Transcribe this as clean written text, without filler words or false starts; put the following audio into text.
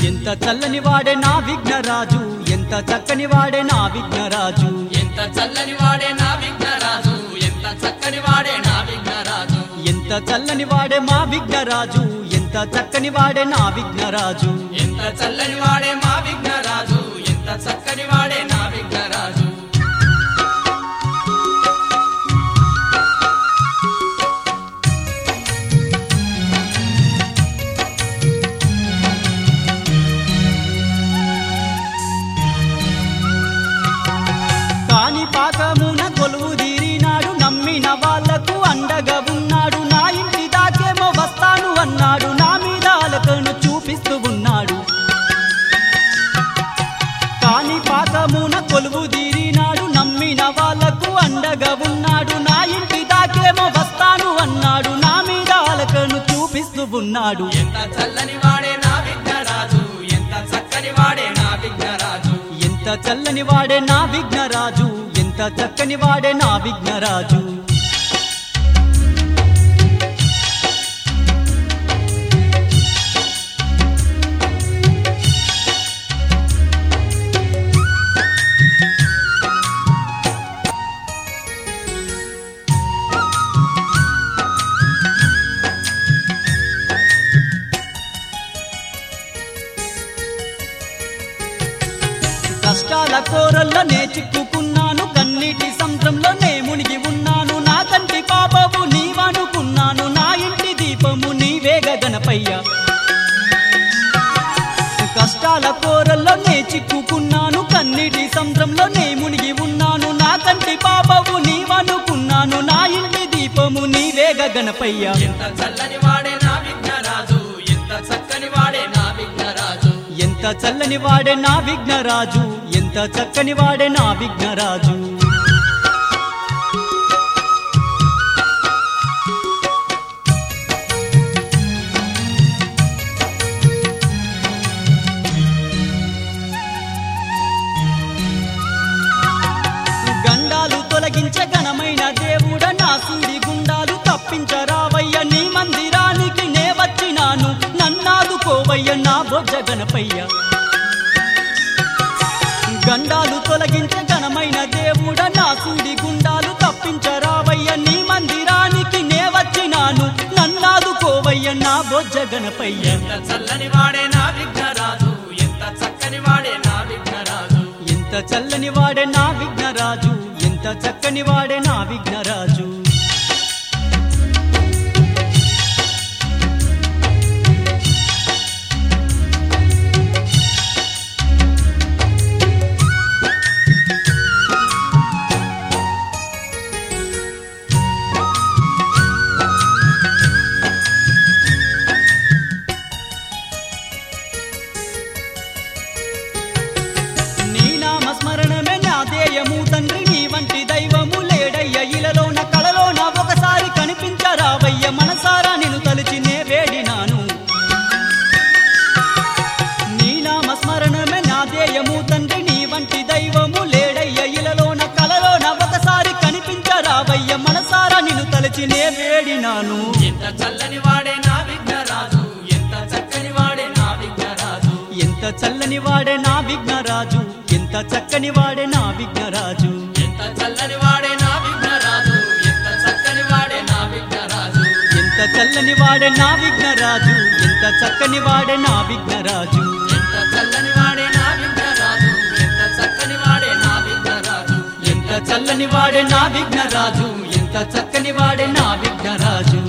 ఎంత చల్లని వాడే నా విఘ్నరాజు, ఎంత చక్కని వాడే నా విఘ్నరాజు. ఎంత చల్లని వాడే నా విఘ్నరాజు, ఎంత చక్కని వాడే నా విఘ్నరాజు. ఎంత చల్లని వాడే మా విఘ్నరాజు, ఎంత చక్కని వాడే నా విఘ్నరాజు. ఎంత చల్లని వాడే మా విఘ్నరాజు, ఎంత చక్కని వాడే నా విఘ్నరాజు. పాకమున కొలువు తీరినాడు, నమ్మిన వాళ్లకు అండగా ఉన్నాడు. నా ఇంటి దాకేమో వస్తాను అన్నాడు, నా మీద అలకను చూపిస్తూ ఉన్నాడు. కాని పాకమున కొలువు తీరినాడు, నమ్మిన వాళ్లకు అండగా ఉన్నాడు. నా ఇంటి దాకేమో వస్తాను అన్నాడు, నా మీద అలకను చూపిస్తూ ఉన్నాడు. ఎంత చల్లని వాడే నా విఘ్నరాజు, ఎంత చక్కని వాడే నా విఘ్నరాజు. ఎంత చల్లని వాడే నా విఘ్నరాజు, ఎంత చక్కని వాడే నా విఘ్నరాజు. కష్టాల కోరల్లో నే చిక్కుకున్నాను, కన్నీటి సముద్రంలో నే మునిగి ఉన్నాను. నా కంటి పాపము నీవనుకున్నాను, నా ఇంటి దీపము నీవేగ గణపయ్య. కష్టాల కోరల్లో నే చిక్కుకున్నాను, కన్నీటి సముద్రంలో నే మునిగి ఉన్నాను. నా కంటి పాపము నీవనుకున్నాను, నా ఇంటి దీపము నీవేగ గణపయ్య. ఎంత చల్లని వాడే నా విఘ్నరాజు, ఎంత చక్కని వాడే నా విఘ్నరాజు. ఎంత చల్లని వాడే నా విఘ్నరాజు, ఎంత చక్కని వాడే నా విఘ్నరాజు. గండాలు తొలగించే ఘనమైన దేవుడ, నా సూడి గుండాలు తప్పించరావయ్య. నీ మందిరానికి నే వచ్చినాను, నన్నాదుకోవయ్య నా బొజ్జ గణపయ్య. గండాలు తొలగించే ఘనమైన దేవుడ, నా సూడి గుండాలు తప్పించరావయ్య. నీ మందిరానికి నే వచ్చినాను, నన్నాదుకోవయ్య నా బొజ్జ గణపయ్య. ఎంత చల్లని వాడే నా విఘ్నరాజు, ఎంత చక్కని వాడే నా విఘ్నరాజు. ఎంత చల్లని వాడే నా విఘ్నరాజు, ఎంత చక్కని వాడే నా విఘ్నరాజు. స్మరణమే నా ధ్యేయము తండ్రి, నీ వంటి దైవము లేడయ్య ఇలలోన కళలోన. ఒకసారి కనిపించరావయ్య, మనసారా నిన్ను తలిచి నే వేడినాను. నీ నామ స్మరణమే నా ధ్యేయము తండ్రి, నీ వంటి దైవము లేడయ్య ఇలలోన కళలోన. ఒకసారి కనిపించరావయ్య, మనసారా నిన్ను తలిచి నే వేడినాను. ఎంత చల్లని వాడే నా విఘ్నరాజు, ఎంత చక్కని వాడే నా విఘ్నరాజు. ఎంత చల్లని వాడే నా విఘ్నరాజు, ఎంత చక్కని వాడే నా విఘ్నరాజు. ఎంత చల్లని వాడే నా విఘ్నరాజు, ఎంత చక్కని వాడే నా విఘ్నరాజు. ఎంత చల్లని వాడే నా విఘ్నరాజు, ఎంత చక్కని వాడే నా విఘ్నరాజు. ఎంత చల్లని వాడే నా విఘ్నరాజు, ఎంత చక్కని వాడే నా విఘ్నరాజు. ఎంత చల్లని వాడే నా విఘ్నరాజు, ఎంత చక్కని వాడే నా విఘ్నరాజు.